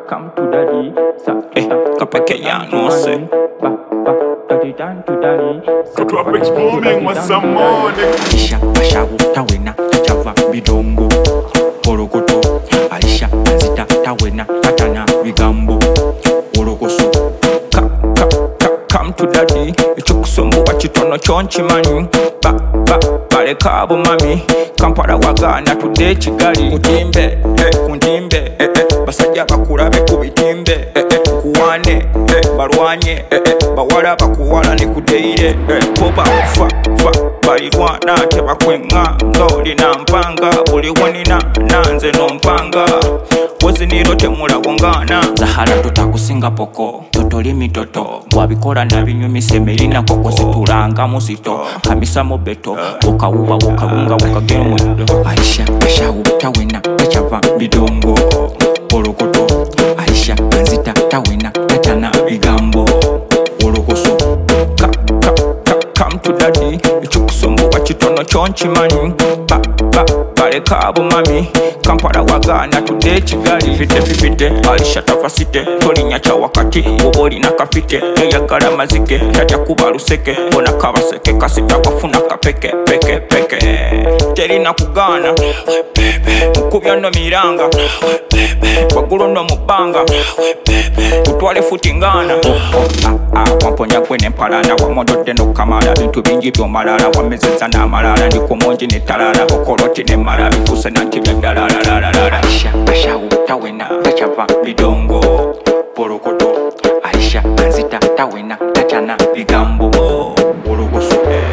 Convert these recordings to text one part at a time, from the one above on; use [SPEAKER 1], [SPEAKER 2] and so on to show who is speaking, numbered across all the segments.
[SPEAKER 1] come to daddy.
[SPEAKER 2] Kapeke ya no say.
[SPEAKER 1] Daddy down to daddy.
[SPEAKER 3] Cut up exploding with some money.
[SPEAKER 2] Aisha bashabu tawena tachava bidongo orokoto. Aisha azita tawena tatana bigambo orokoso. Come to daddy. Echokusombo wachitono chonchi mani. Baleka abo mami. Kampala wagana tude Kigali. Kutimbe, kuntimbe, basajja bakulabe kubitimbe. Kuwane, balwanye, bawala bakuwala ne kudeire. Poba fa balirwana tebakwenga. Ngolina mpanga, buli wonina nanze nompanga. Woziniro temula wongana. Zahara tutakusinga poko, totoli mitoto. Wabikola na binyumise melina koko situlanga musito. Kamisa mobeto, wokawuba wokawunga wokageno. Aisha bashawu tawena tachava bidongo orokoto. Aisha azita tawena tatana bigambo orokoso. Come to daddy. Echokusombo wachitono chonchi mani. Baleka abo mami. Kampala wagana tude Kigali. Fite Aisha tafasite. Tolinya cha wakati woboli na kafite. Yagala mazike tatya kuba luseke. Bona kabaseke kasita wafuna kapeke peke. Terina kugana mukubya no miranga wagulo no mubanga utwale futi ngana. Wamponya kwene mpalana wamododde no kamala. Bintu bingi byomalala wamezeza n'amalala. Ndiko monji ne talala okoloti ne mala bikuse nanti byadalala. Aisha bashawu tawena tachava bidongo porokoto. Aisha azita tawena tachana bigambo orokoso.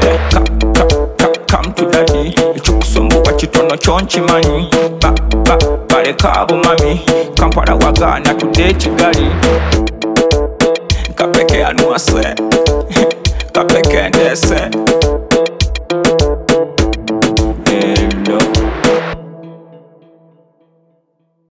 [SPEAKER 2] Come to daddy. Echokusombo wachitono chonchi mani. Baleka abo mami. Kampala wagana tude Kigali. Kapeke anuase. Kapeke ndese.